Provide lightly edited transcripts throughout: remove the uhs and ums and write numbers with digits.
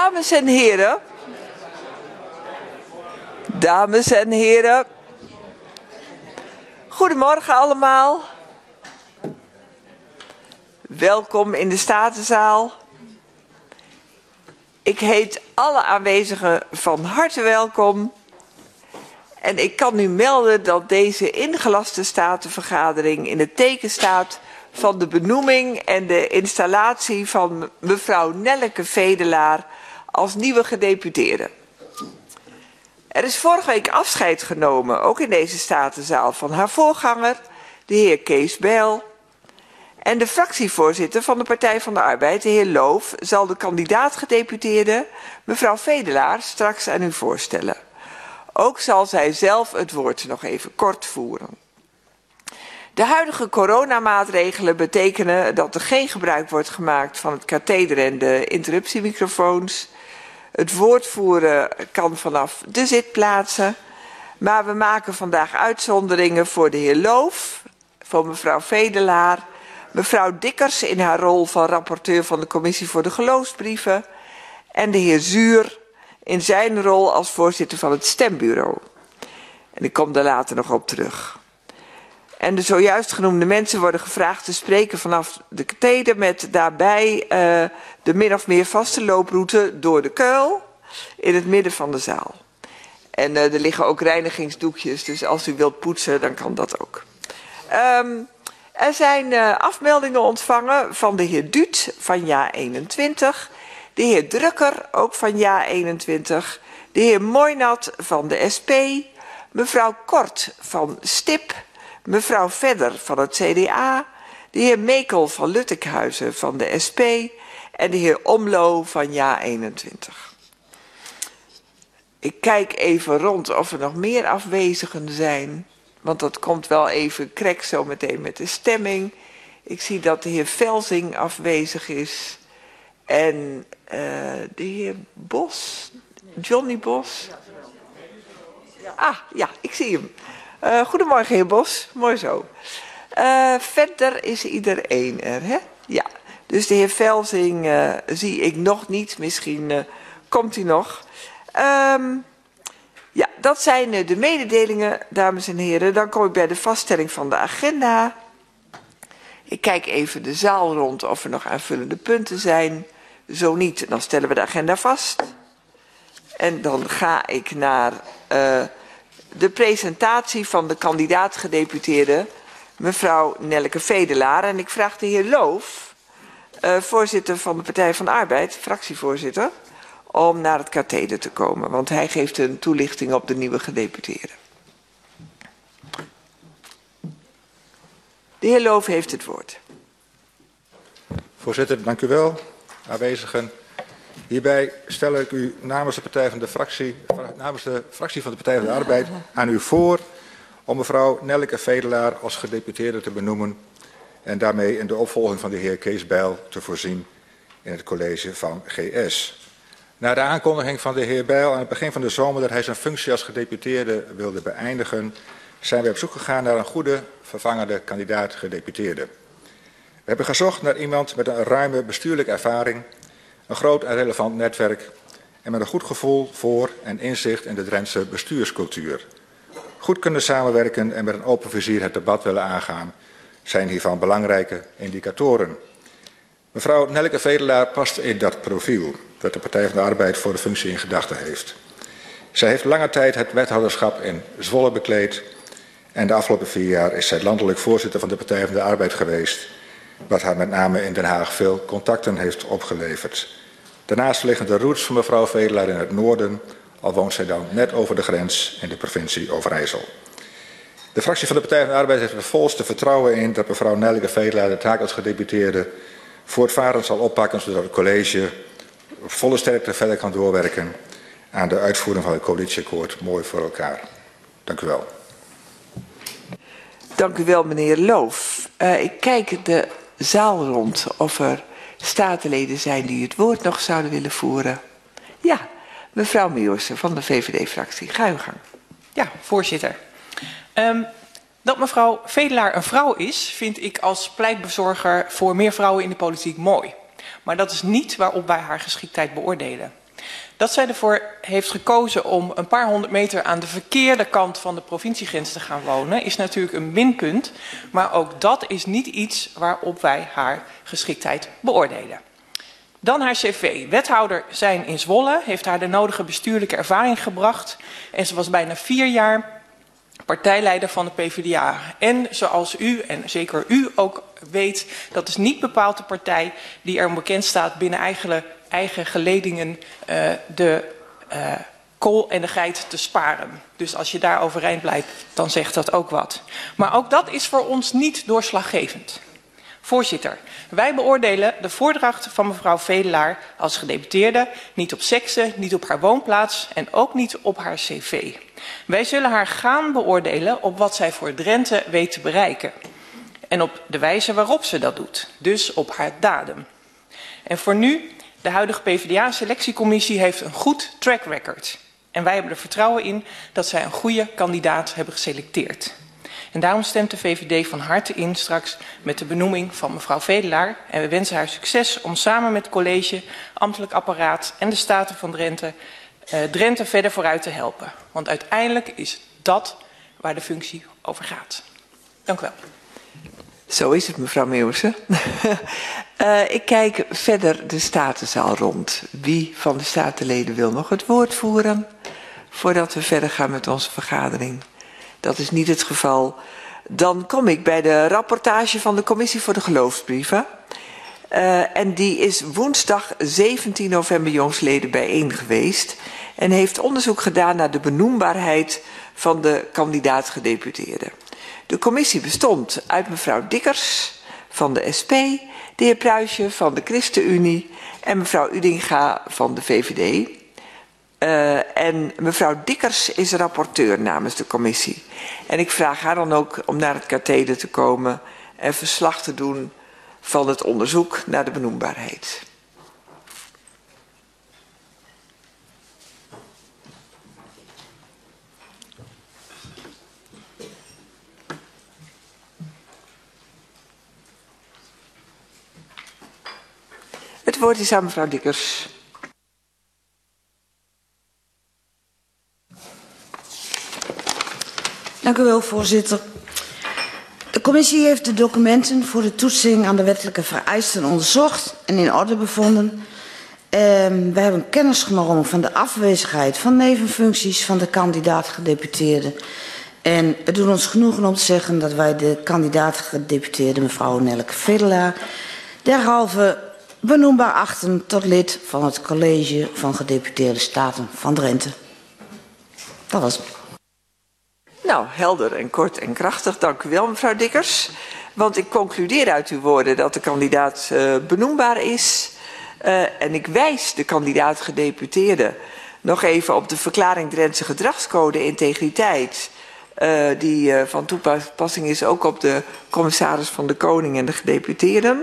Dames en heren. Dames en heren. Goedemorgen allemaal. Welkom in de Statenzaal. Ik heet alle aanwezigen van harte welkom. En ik kan u melden dat deze ingelaste statenvergadering in het teken staat van de benoeming en de installatie van mevrouw Nelleke Vedelaar als nieuwe gedeputeerde. Er is vorige week afscheid genomen, ook in deze Statenzaal, van haar voorganger, de heer Kees Bijl. En de fractievoorzitter van de Partij van de Arbeid, de heer Loof, zal de kandidaat-gedeputeerde, mevrouw Vedelaar, straks aan u voorstellen. Ook zal zij zelf het woord nog even kort voeren. De huidige coronamaatregelen betekenen dat er geen gebruik wordt gemaakt van het katheder en de interruptiemicrofoons. Het woord voeren kan vanaf de zitplaatsen. Maar we maken vandaag uitzonderingen voor de heer Loof, voor mevrouw Vedelaar, mevrouw Dikkers in haar rol van rapporteur van de Commissie voor de Geloofsbrieven en de heer Zuur in zijn rol als voorzitter van het stembureau. En ik kom daar later nog op terug. En de zojuist genoemde mensen worden gevraagd te spreken vanaf de katheder met daarbij de min of meer vaste looproute door de kuil in het midden van de zaal. En er liggen ook reinigingsdoekjes, dus als u wilt poetsen, dan kan dat ook. Er zijn afmeldingen ontvangen van de heer Duut van jaar 21, de heer Drukker ook van jaar 21, de heer Moynat van de SP, mevrouw Kort van STIP, mevrouw Vedder van het CDA, de heer Mekel van Luttekhuizen van de SP en de heer Omlo van jaar 21. Ik kijk even rond of er nog meer afwezigen zijn, want dat komt wel even krek zo meteen met de stemming. Ik zie dat de heer Velsing afwezig is en de heer Bos, Johnny Bos. Ah, ja, ik zie hem. Goedemorgen, heer Bos. Mooi zo. Verder is iedereen er, hè? Ja. Dus de heer Velsing zie ik nog niet. Misschien komt hij nog. Ja, dat zijn de mededelingen, dames en heren. Dan kom ik bij de vaststelling van de agenda. Ik kijk even de zaal rond of er nog aanvullende punten zijn. Zo niet, dan stellen we de agenda vast. En dan ga ik naar de presentatie van de kandidaat-gedeputeerde, mevrouw Nelleke Vedelaar. En ik vraag de heer Loof, voorzitter van de Partij van de Arbeid, fractievoorzitter, om naar het katheder te komen. Want hij geeft een toelichting op de nieuwe gedeputeerde. De heer Loof heeft het woord. Voorzitter, dank u wel. Aanwezigen. Hierbij stel ik u namens de fractie van de Partij van de Arbeid aan u voor om mevrouw Nelleke Vedelaar als gedeputeerde te benoemen en daarmee in de opvolging van de heer Kees Bijl te voorzien in het college van GS. Na de aankondiging van de heer Bijl aan het begin van de zomer dat hij zijn functie als gedeputeerde wilde beëindigen, zijn we op zoek gegaan naar een goede vervangende kandidaat-gedeputeerde. We hebben gezocht naar iemand met een ruime bestuurlijke ervaring, een groot en relevant netwerk en met een goed gevoel voor en inzicht in de Drentse bestuurscultuur. Goed kunnen samenwerken en met een open vizier het debat willen aangaan zijn hiervan belangrijke indicatoren. Mevrouw Nelleke Vedelaar past in dat profiel dat de Partij van de Arbeid voor de functie in gedachten heeft. Zij heeft lange tijd het wethouderschap in Zwolle bekleed en de afgelopen 4 jaar is zij landelijk voorzitter van de Partij van de Arbeid geweest, wat haar met name in Den Haag veel contacten heeft opgeleverd. Daarnaast liggen de roots van mevrouw Vedelaar in het noorden, al woont zij dan net over de grens in de provincie Overijssel. De fractie van de Partij van de Arbeid heeft er volste vertrouwen in dat mevrouw Nelleke Vedelaar de taak als gedeputeerde voortvarend zal oppakken, zodat het college op volle sterkte verder kan doorwerken aan de uitvoering van het coalitieakkoord Mooi voor elkaar. Dank u wel. Dank u wel, meneer Loof. Ik kijk de zaal rond of er statenleden zijn die het woord nog zouden willen voeren. Ja, mevrouw Meeuwse van de VVD-fractie. Ga uw gang. Ja, voorzitter. Dat mevrouw Vedelaar een vrouw is, vind ik als pleitbezorger voor meer vrouwen in de politiek mooi. Maar dat is niet waarop wij haar geschiktheid beoordelen. Dat zij ervoor heeft gekozen om een paar honderd meter aan de verkeerde kant van de provinciegrens te gaan wonen, is natuurlijk een minpunt. Maar ook dat is niet iets waarop wij haar geschiktheid beoordelen. Dan haar cv. Wethouder zijn in Zwolle heeft haar de nodige bestuurlijke ervaring gebracht. En ze was bijna 4 jaar partijleider van de PvdA. En zoals u, en zeker u ook weet, dat is niet bepaald de partij die er bekend staat binnen eigen geledingen de kool en de geit te sparen. Dus als je daar overeind blijft, dan zegt dat ook wat. Maar ook dat is voor ons niet doorslaggevend. Voorzitter, wij beoordelen de voordracht van mevrouw Vedelaar als gedeputeerde niet op sekse, niet op haar woonplaats en ook niet op haar cv. Wij zullen haar gaan beoordelen op wat zij voor Drenthe weet te bereiken. En op de wijze waarop ze dat doet. Dus op haar daden. En voor nu, de huidige PvdA-selectiecommissie heeft een goed track record. En wij hebben er vertrouwen in dat zij een goede kandidaat hebben geselecteerd. En daarom stemt de VVD van harte in straks met de benoeming van mevrouw Vedelaar. En we wensen haar succes om samen met het college, ambtelijk apparaat en de Staten van Drenthe verder vooruit te helpen. Want uiteindelijk is dat waar de functie over gaat. Dank u wel. Zo is het, mevrouw Meeuwse. Ik kijk verder de statenzaal rond. Wie van de statenleden wil nog het woord voeren voordat we verder gaan met onze vergadering? Dat is niet het geval. Dan kom ik bij de rapportage van de Commissie voor de Geloofsbrieven. En die is woensdag 17 november jongstleden bijeen geweest. En heeft onderzoek gedaan naar de benoembaarheid van de kandidaat-gedeputeerde. De commissie bestond uit mevrouw Dikkers van de SP, de heer Pruisje van de ChristenUnie en mevrouw Udinga van de VVD. En mevrouw Dikkers is rapporteur namens de commissie. En ik vraag haar dan ook om naar het katheder te komen en verslag te doen van het onderzoek naar de benoembaarheid. Het woord is aan mevrouw Dikkers. Dank u wel, voorzitter. De commissie heeft de documenten voor de toetsing aan de wettelijke vereisten onderzocht en in orde bevonden. Wij hebben kennis genomen van de afwezigheid van nevenfuncties van de kandidaat-gedeputeerde. En het doet ons genoegen om te zeggen dat wij de kandidaat-gedeputeerde mevrouw Nelleke Vedelaar derhalve benoembaar achten tot lid van het college van gedeputeerde staten van Drenthe. Dat was het. Nou, helder en kort en krachtig. Dank u wel, mevrouw Dikkers. Want ik concludeer uit uw woorden dat de kandidaat benoembaar is. En ik wijs de kandidaat-gedeputeerde nog even op de verklaring Drentse gedragscode integriteit. Die van toepassing is ook op de commissaris van de Koning en de gedeputeerden.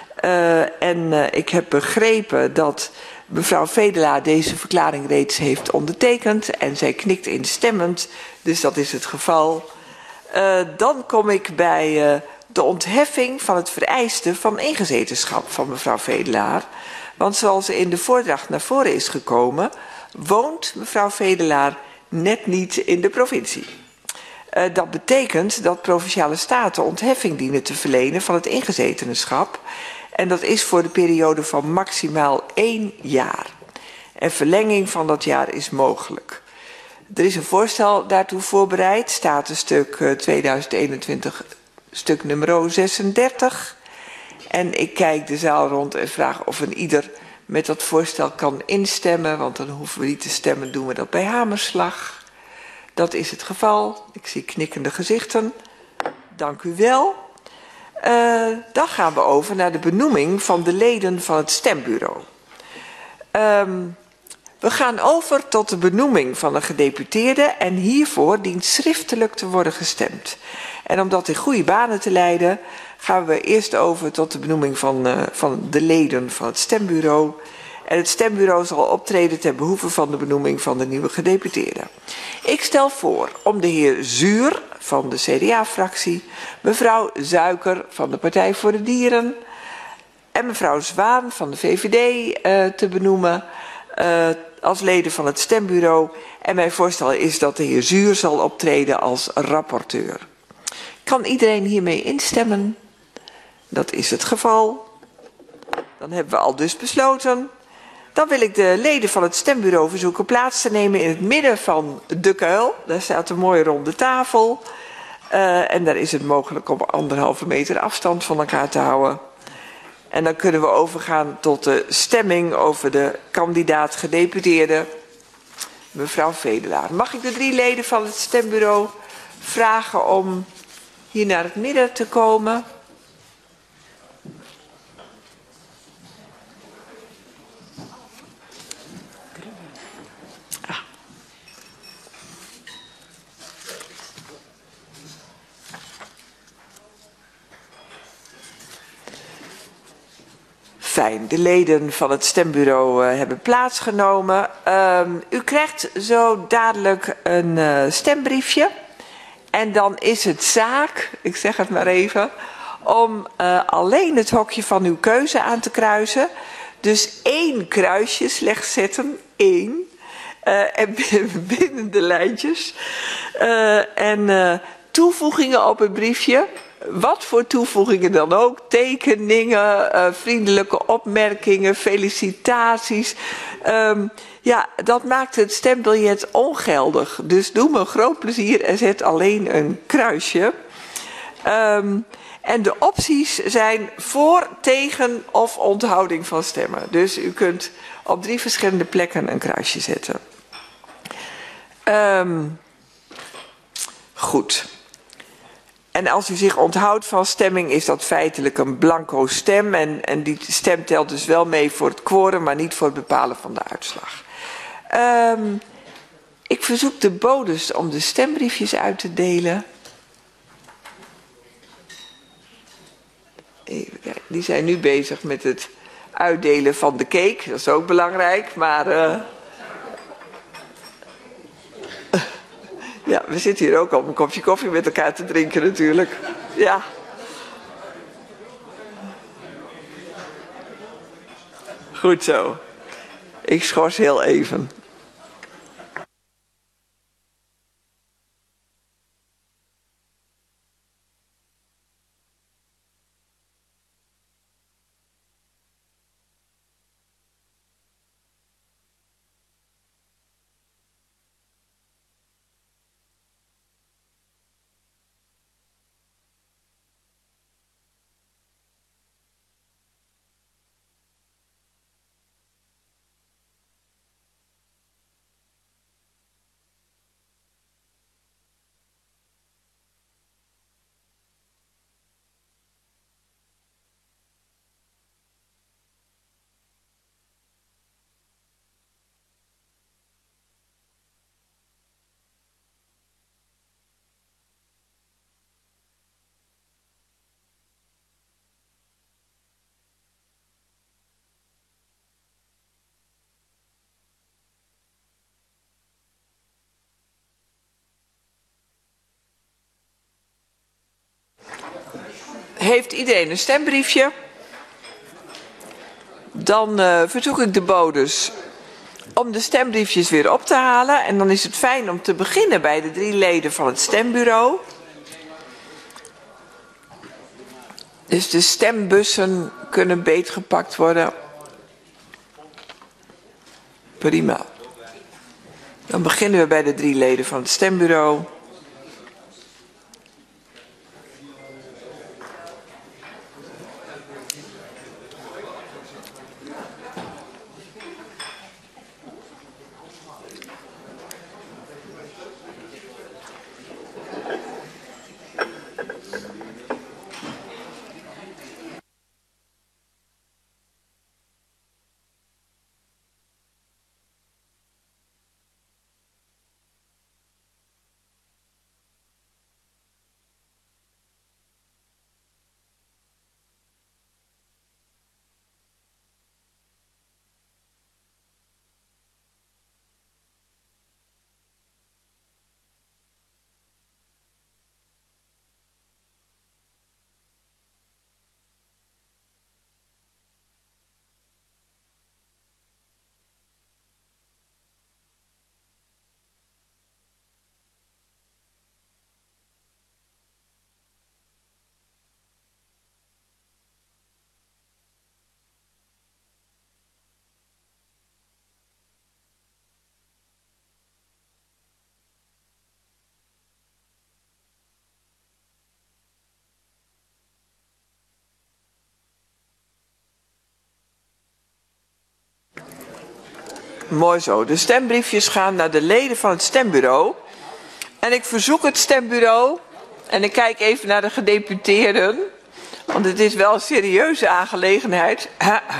Ik heb begrepen dat mevrouw Vedelaar deze verklaring reeds heeft ondertekend en zij knikt instemmend, dus dat is het geval. Dan kom ik bij de ontheffing van het vereiste van ingezetenschap van mevrouw Vedelaar. Want zoals in de voordracht naar voren is gekomen, woont mevrouw Vedelaar net niet in de provincie. Dat betekent dat provinciale staten ontheffing dienen te verlenen van het ingezetenschap. En dat is voor de periode van maximaal 1 jaar. En verlenging van dat jaar is mogelijk. Er is een voorstel daartoe voorbereid, Statenstuk 2021, stuk nummer 36. En ik kijk de zaal rond en vraag of een ieder met dat voorstel kan instemmen, want dan hoeven we niet te stemmen, doen we dat bij hamerslag. Dat is het geval. Ik zie knikkende gezichten. Dank u wel. Dan gaan we over naar de benoeming van de leden van het stembureau. We gaan over tot de benoeming van een gedeputeerde en hiervoor dient schriftelijk te worden gestemd. En om dat in goede banen te leiden, gaan we eerst over tot de benoeming van de leden van het stembureau. En het stembureau zal optreden ten behoeve van de benoeming van de nieuwe gedeputeerde. Ik stel voor om de heer Zuur van de CDA-fractie, mevrouw Zuiker van de Partij voor de Dieren en mevrouw Zwaan van de VVD te benoemen als leden van het stembureau. En mijn voorstel is dat de heer Zuur zal optreden als rapporteur. Kan iedereen hiermee instemmen? Dat is het geval. Dan hebben we al dus besloten. Dan wil ik de leden van het stembureau verzoeken plaats te nemen in het midden van de kuil. Daar staat een mooie ronde tafel. En daar is het mogelijk om 1,5 meter afstand van elkaar te houden. En dan kunnen we overgaan tot de stemming over de kandidaat gedeputeerde, mevrouw Vedelaar. Mag ik de 3 leden van het stembureau vragen om hier naar het midden te komen? Fijn, de leden van het stembureau hebben plaatsgenomen. U krijgt zo dadelijk een stembriefje. En dan is het zaak, ik zeg het maar even, om alleen het hokje van uw keuze aan te kruisen. Dus 1 kruisje slechts zetten, 1. En binnen de lijntjes. En toevoegingen op het briefje. Wat voor toevoegingen dan ook. Tekeningen, vriendelijke opmerkingen, felicitaties. Ja, dat maakt het stembiljet ongeldig. Dus doe me een groot plezier en zet alleen een kruisje. En de opties zijn voor, tegen of onthouding van stemmen. Dus u kunt op 3 verschillende plekken een kruisje zetten. Goed. En als u zich onthoudt van stemming is dat feitelijk een blanco stem. En die stem telt dus wel mee voor het quorum, maar niet voor het bepalen van de uitslag. Ik verzoek de bodes om de stembriefjes uit te delen. Even kijken, die zijn nu bezig met het uitdelen van de cake. Dat is ook belangrijk, maar... Ja, we zitten hier ook op een kopje koffie met elkaar te drinken natuurlijk. Ja. Goed zo. Ik schors heel even. Heeft iedereen een stembriefje? Dan verzoek ik de bodes om de stembriefjes weer op te halen. En dan is het fijn om te beginnen bij de 3 leden van het stembureau. Dus de stembussen kunnen beetgepakt worden. Prima. Dan beginnen we bij de 3 leden van het stembureau. Mooi zo. De stembriefjes gaan naar de leden van het stembureau. En ik verzoek het stembureau, en ik kijk even naar de gedeputeerden, want het is wel een serieuze aangelegenheid.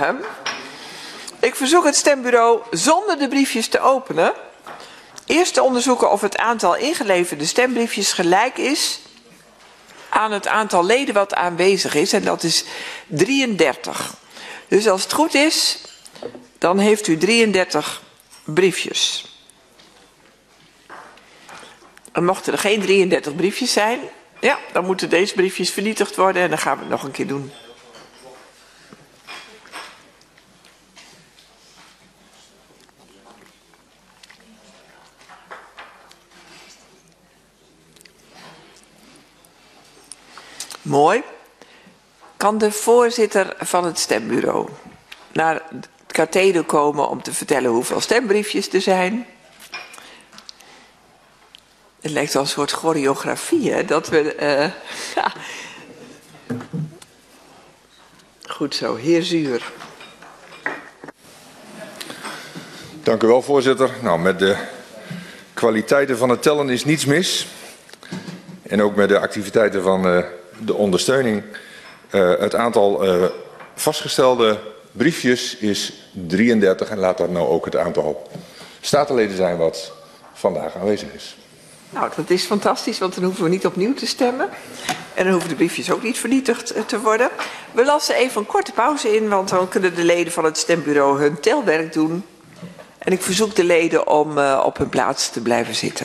Ik verzoek het stembureau zonder de briefjes te openen eerst te onderzoeken of het aantal ingeleverde stembriefjes gelijk is aan het aantal leden wat aanwezig is. En dat is 33. Dus als het goed is, dan heeft u 33 briefjes. En mochten er geen 33 briefjes zijn, ja, dan moeten deze briefjes vernietigd worden en dan gaan we het nog een keer doen. Mooi. Kan de voorzitter van het stembureau naar het katheder komen om te vertellen hoeveel stembriefjes er zijn? Het lijkt wel een soort choreografie, hè? Dat we... ja. Goed zo, heer Zuur. Dank u wel, voorzitter. Nou, met de kwaliteiten van het tellen is niets mis. En ook met de activiteiten van de ondersteuning. Het aantal vastgestelde briefjes is 33 en laat dat nou ook het aantal statenleden zijn wat vandaag aanwezig is. Nou, dat is fantastisch, want dan hoeven we niet opnieuw te stemmen. En dan hoeven de briefjes ook niet vernietigd te worden. We lassen even een korte pauze in, want dan kunnen de leden van het stembureau hun telwerk doen. En ik verzoek de leden om op hun plaats te blijven zitten.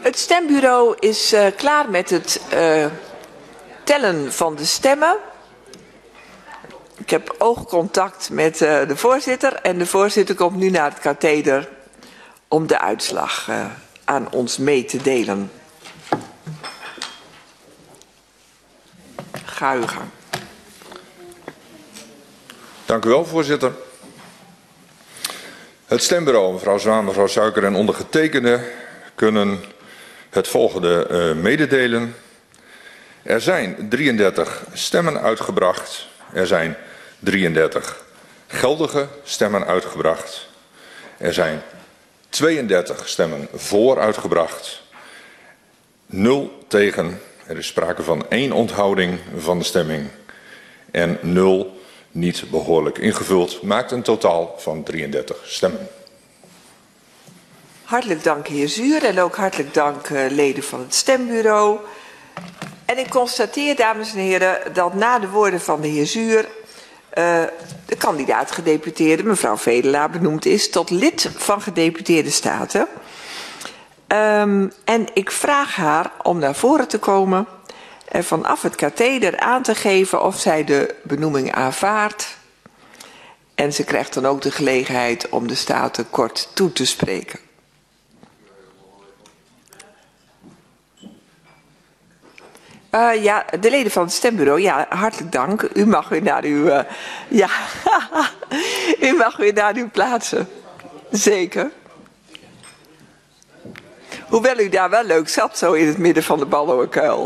Het stembureau is klaar met het tellen van de stemmen. Ik heb oogcontact met de voorzitter en de voorzitter komt nu naar het katheder om de uitslag aan ons mee te delen. Ga uw gang. Dank u wel, voorzitter. Het stembureau, mevrouw Zwaan, mevrouw Suiker en ondergetekende kunnen het volgende mededelen. Er zijn 33 stemmen uitgebracht. Er zijn 33 geldige stemmen uitgebracht. Er zijn 32 stemmen voor uitgebracht. 0 tegen. Er is sprake van 1 onthouding van de stemming. En 0 niet behoorlijk ingevuld. Maakt een totaal van 33 stemmen. Hartelijk dank, heer Zuur, en ook hartelijk dank, leden van het stembureau. En ik constateer, dames en heren, dat na de woorden van de heer Zuur de kandidaat-gedeputeerde, mevrouw Vedelaar, benoemd is tot lid van Gedeputeerde Staten. En ik vraag haar om naar voren te komen en vanaf het katheder aan te geven of zij de benoeming aanvaardt. En ze krijgt dan ook de gelegenheid om de Staten kort toe te spreken. Ja, de leden van het stembureau, ja, hartelijk dank. U mag weer naar uw, u mag weer naar uw plaatsen. Zeker. Hoewel u daar wel leuk zat, zo in het midden van de Ballowenkuil.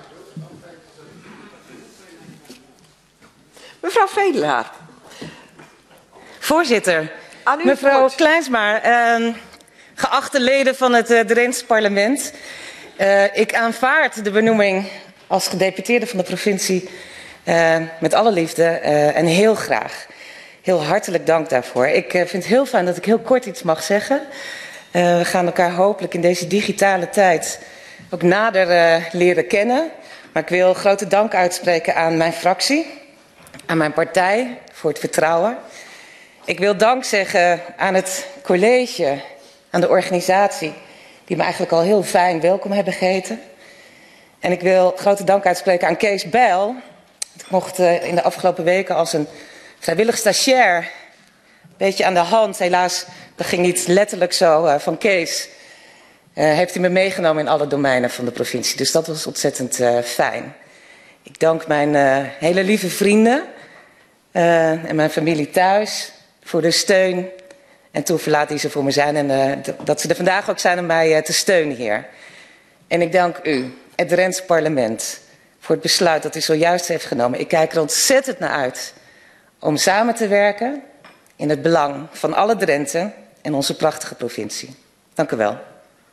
Mevrouw Vedelaar. Voorzitter, mevrouw Kleinsma, geachte leden van het Drentse parlement. Ik aanvaard de benoeming als gedeputeerde van de provincie met alle liefde en heel graag. Heel hartelijk dank daarvoor. Ik vind het heel fijn dat ik heel kort iets mag zeggen. We gaan elkaar hopelijk in deze digitale tijd ook nader leren kennen. Maar ik wil grote dank uitspreken aan mijn fractie, aan mijn partij voor het vertrouwen. Ik wil dank zeggen aan het college, aan de organisatie, die me eigenlijk al heel fijn welkom hebben geheten. En ik wil grote dank uitspreken aan Kees Bijl. Ik mocht in de afgelopen weken als een vrijwillig stagiair een beetje aan de hand. Helaas, dat ging niet letterlijk zo van Kees. Heeft hij me meegenomen in alle domeinen van de provincie. Dus dat was ontzettend fijn. Ik dank mijn hele lieve vrienden en mijn familie thuis voor de steun en toeverlaat die ze voor me zijn. En dat ze er vandaag ook zijn om mij te steunen hier. En ik dank u, het Drentse parlement, voor het besluit dat u zojuist heeft genomen. Ik kijk er ontzettend naar uit om samen te werken in het belang van alle Drenten en onze prachtige provincie. Dank u wel.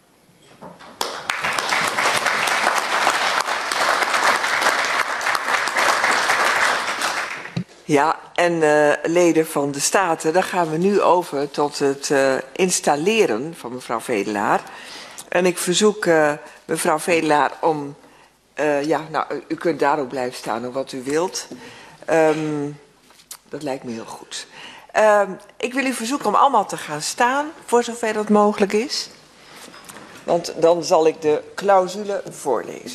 Ja, en leden van de Staten, dan gaan we nu over tot het installeren van mevrouw Vedelaar. En ik verzoek mevrouw Vedelaar om, u kunt daar ook blijven staan of wat u wilt. Dat lijkt me heel goed. Ik wil u verzoeken om allemaal te gaan staan, voor zover dat mogelijk is. Want dan zal ik de clausule voorlezen.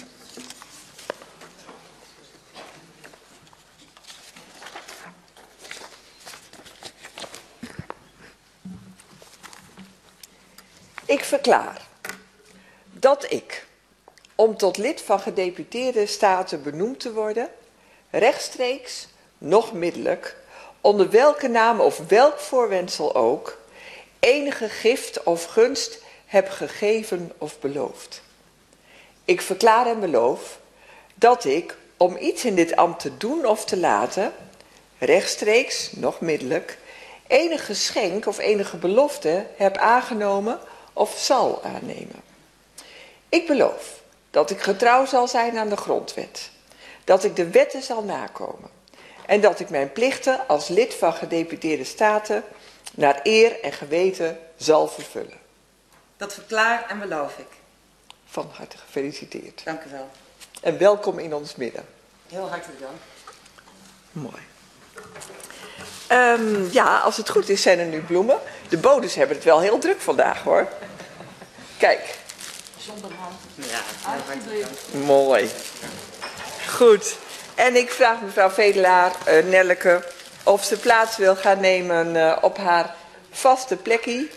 Ik verklaar dat ik, om tot lid van Gedeputeerde Staten benoemd te worden, rechtstreeks, noch middelijk, onder welke naam of welk voorwendsel ook, enige gift of gunst heb gegeven of beloofd. Ik verklaar en beloof dat ik, om iets in dit ambt te doen of te laten, rechtstreeks, noch middelijk, enig geschenk of enige belofte heb aangenomen of zal aannemen. Ik beloof dat ik getrouw zal zijn aan de grondwet, dat ik de wetten zal nakomen en dat ik mijn plichten als lid van Gedeputeerde Staten naar eer en geweten zal vervullen. Dat verklaar en beloof ik. Van harte gefeliciteerd. Dank u wel. En welkom in ons midden. Heel hartelijk dank. Mooi. Ja, als het goed is zijn er nu bloemen. De bodes hebben het wel heel druk vandaag hoor. Kijk. Mooi. Goed. En ik vraag mevrouw Vedelaar, Nelleke, of ze plaats wil gaan nemen op haar vaste plekje.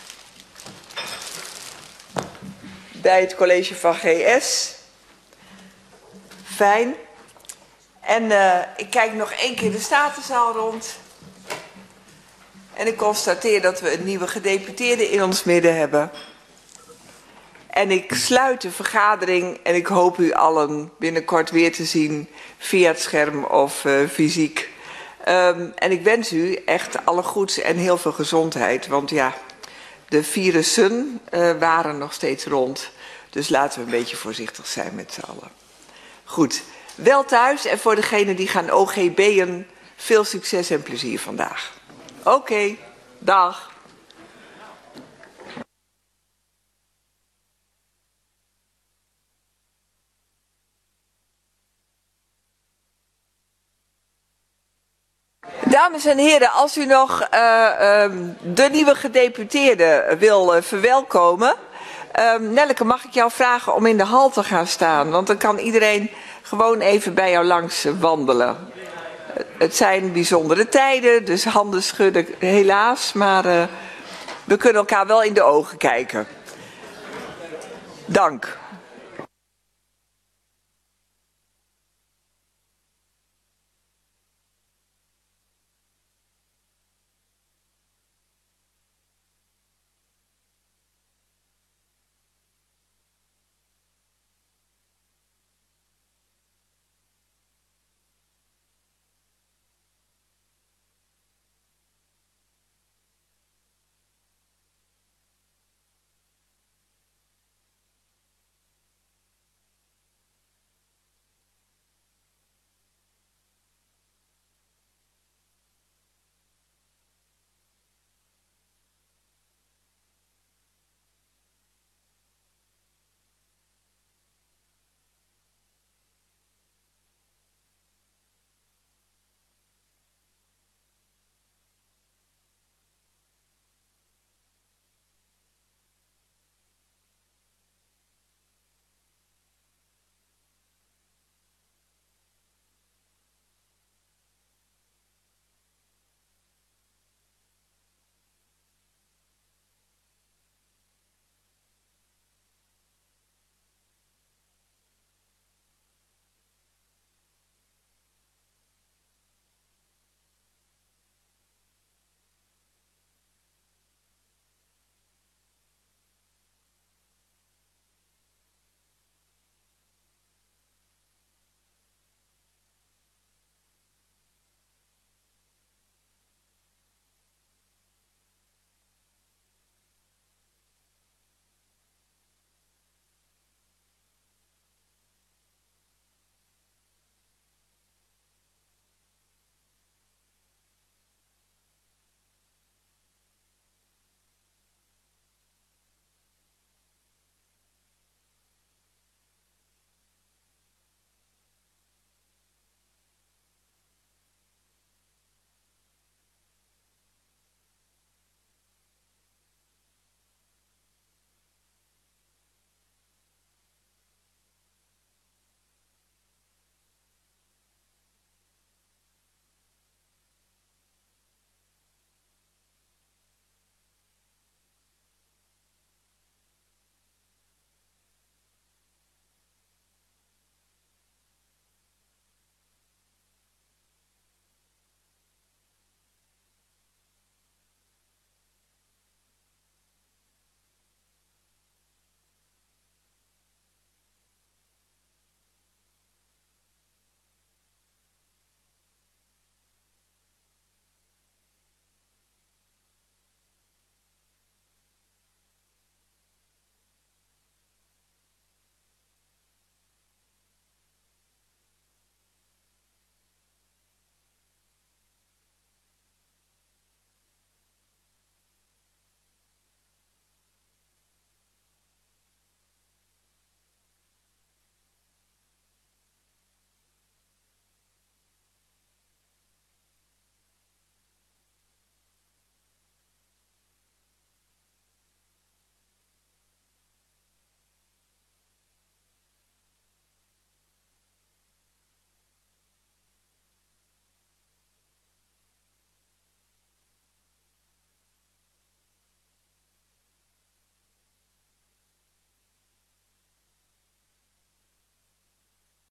Bij het college van GS. Fijn. En ik kijk nog één keer de statenzaal rond. En ik constateer dat we een nieuwe gedeputeerde in ons midden hebben. En ik sluit de vergadering en ik hoop u allen binnenkort weer te zien via het scherm of fysiek. En ik wens u echt alle goeds en heel veel gezondheid. Want ja, de virussen waren nog steeds rond. Dus laten we een beetje voorzichtig zijn met z'n allen. Goed, wel thuis en voor degenen die gaan OGB'en, veel succes en plezier vandaag. Oké, dag. Dames en heren, als u nog de nieuwe gedeputeerde wil verwelkomen. Nelleke, mag ik jou vragen om in de hal te gaan staan? Want dan kan iedereen gewoon even bij jou langs wandelen. Het zijn bijzondere tijden, dus handen schudden helaas. Maar we kunnen elkaar wel in de ogen kijken. Dank.